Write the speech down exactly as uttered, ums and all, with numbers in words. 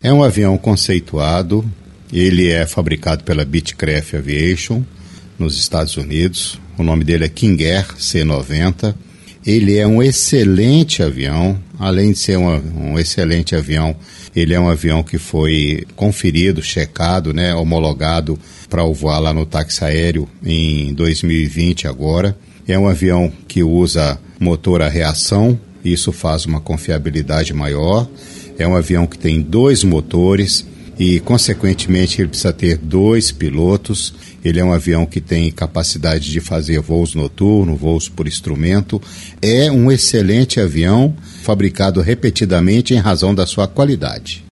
É um avião conceituado, ele é fabricado pela Beechcraft Aviation, nos Estados Unidos. O nome dele é King Air C noventa. Ele é um excelente avião, além de ser um, um excelente avião, ele é um avião que foi conferido, checado, né, homologado para voar lá no táxi aéreo em dois mil e vinte agora. É um avião que usa motor a reação, isso faz uma confiabilidade maior. É um avião que tem dois motores e, consequentemente, ele precisa ter dois pilotos. Ele é um avião que tem capacidade de fazer voos noturnos, voos por instrumento. É um excelente avião, fabricado repetidamente em razão da sua qualidade.